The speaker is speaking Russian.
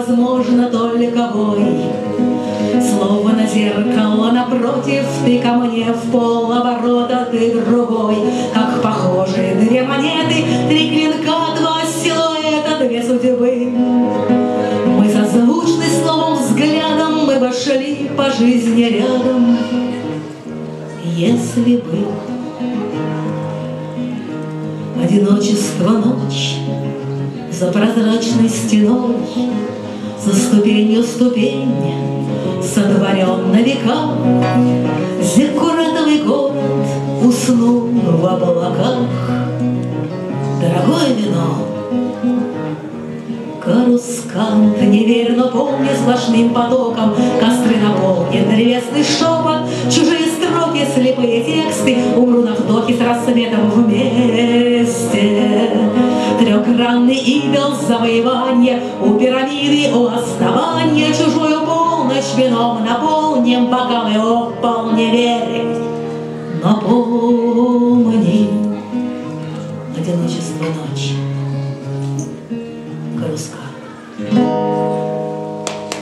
возможно только бой. Словно зеркало напротив, ты ко мне в полоборота, ты другой. Как похожие две монеты, три клинка, два силуэта, две судьбы. Мы созвучны словом, взглядом, мы бы шли по жизни рядом, если бы. Одиночество ночь за прозрачной стеной, за ступенью ступень, сотворен на века. Зиккуратовый город уснул в облаках. Дорогое вино, Карускант, не верь, но помни, сплошным потоком костры наполнен древесный шепот, чужие строки, слепые тексты, умру на вдохе с рассветом вместе. Трехгранный идол завоевания, у пирамиды, у основания, чужую полночь вином наполним, бокалы опал, не верь, но помни, одиночество ночи